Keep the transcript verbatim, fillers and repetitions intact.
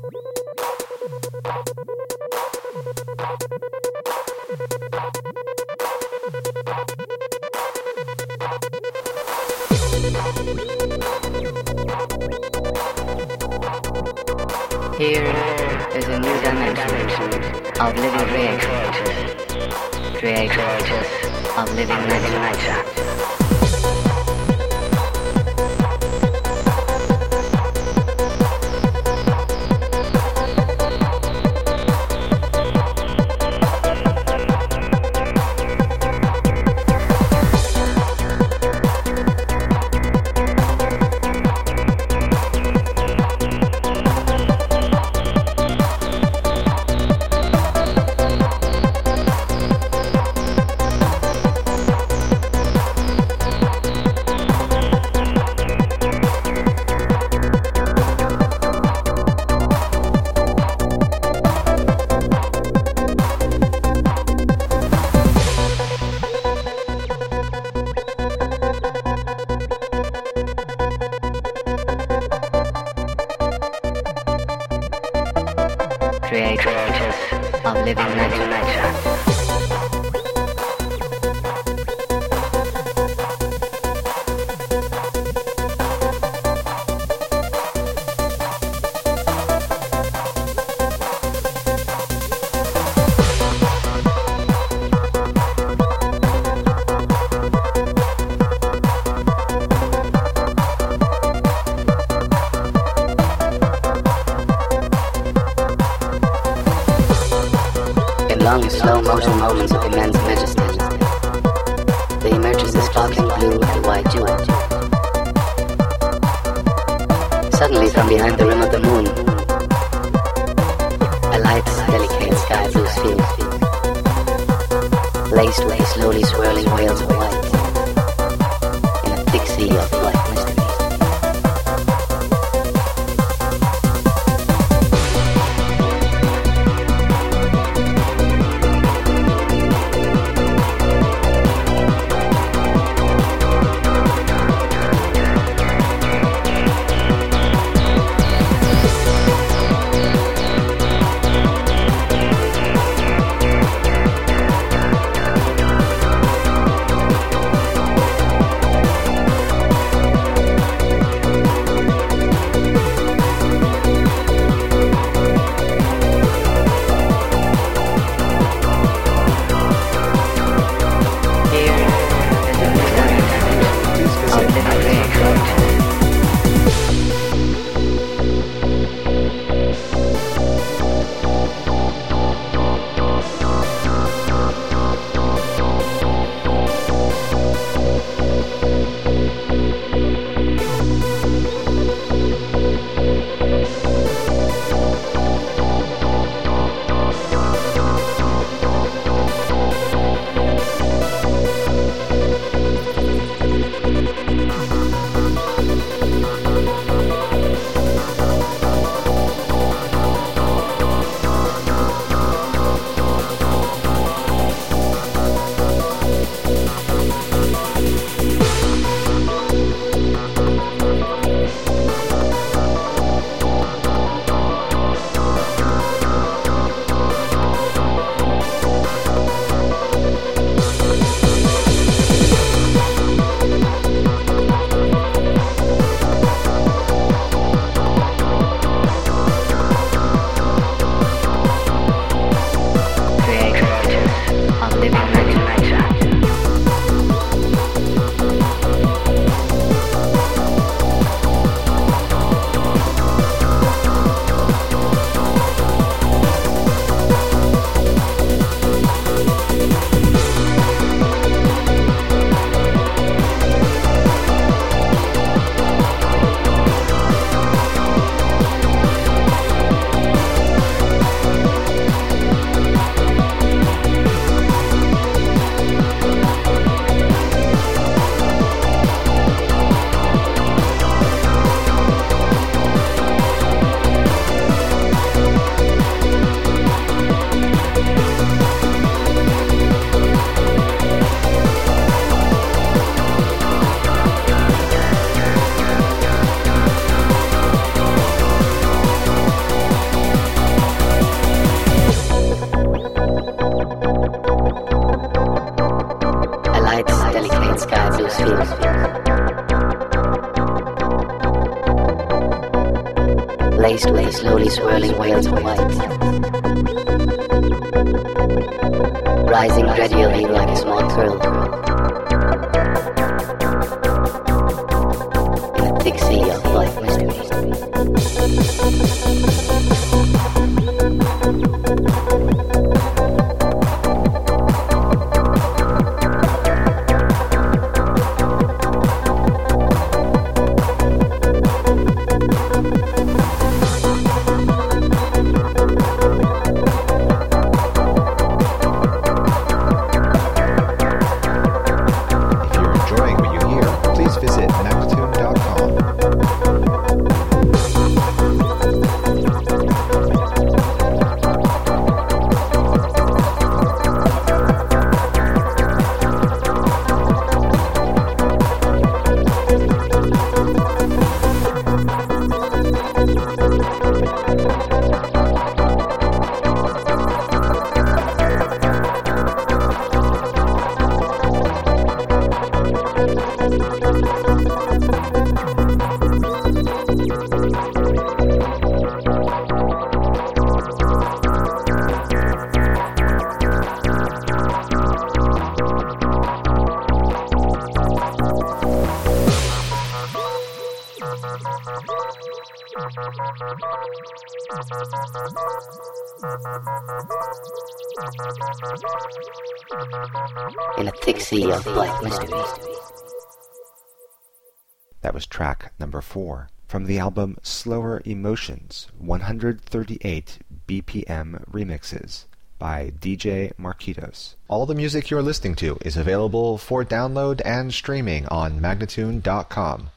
Here is a new dimension of living creators, creators of living nature. Creators of living nature. Long, slow motion moments of immense majesty, there emerges a sparkling blue and white jewel. Suddenly, from behind the rim of the moon, a light, delicate sky blue sphere, laced with slowly swirling whales of white, in a thick sea of black mystery. and sky blue spheres. Laced with the slowly swirling waves of white, rising gradually like a small curl in a thick sea of black mystery. In a thick sea of black mystery. That was track number four from the album Slower Emotions, one hundred thirty-eight B P M Remixes by D J Marquitos. All the music you're listening to is available for download and streaming on Magnatune dot com.